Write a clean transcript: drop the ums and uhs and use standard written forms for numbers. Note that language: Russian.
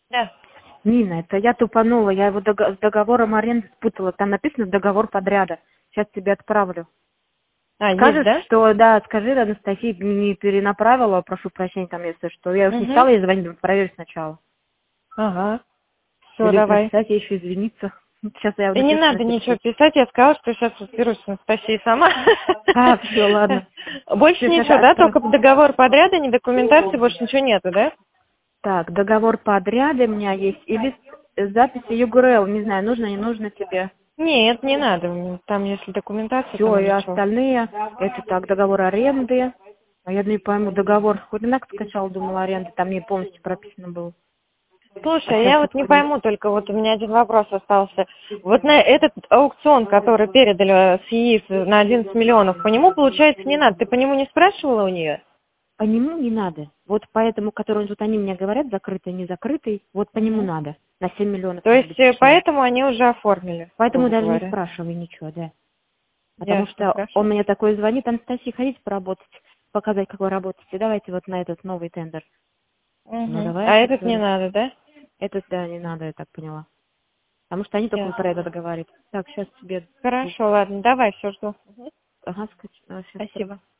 Да. Нина, это я тупанула, я его с договором аренды спутала. Там написано договор подряда. Сейчас тебе отправлю. А, есть, Скажешь, да? что, да, скажи, Анастасия не перенаправила, прошу прощения, там, если что. Я уж не Угу. стала ей звонить, проверь сначала. Ага. Все, Или давай. написать, ей еще извиниться. Сейчас я И не напишу на надо всякий ничего случай. писать, я сказала, что сейчас разберусь с Анастасией сама. А, все, ладно. Больше Сейчас ничего, да? Только договор подряда, ни документации, больше ничего нету, да? Так, договор подряда у меня есть. И лист записи ЮГРЛ. Не знаю, нужно, не нужно тебе. Нет, не надо. Там, если документация, Все, там и или что. остальные. Это так, договор аренды. А я не пойму, договор. Хоть инак скачал, думала, аренда. Там не полностью прописано было. А Слушай, сейчас я вот не посмотрю. пойму, только вот у меня один вопрос остался. Вот на этот аукцион, который передали с ЕИС на 11 миллионов, по нему, получается, не надо. Ты по нему не спрашивала у нее? По нему не надо. Вот поэтому, который вот они мне говорят, закрытый, не закрытый, вот по нему Мгм. надо. На 7 миллионов То надо есть, быть точнее. поэтому они уже оформили, Поэтому грубо даже не говоря. спрашивай ничего, да. Потому Ясно, что он хорошо. мне такой звонит: Анастасия, хотите поработать, показать, как вы работаете, давайте вот на этот новый тендер. Ну, Угу. давай, А сейчас этот не говорю. надо, да? Этот, да, не надо, я так поняла. Потому что они только про Ясно. этот говорят. Так, сейчас тебе... Хорошо, ладно, давай, все жду. Ага, сейчас... Спасибо.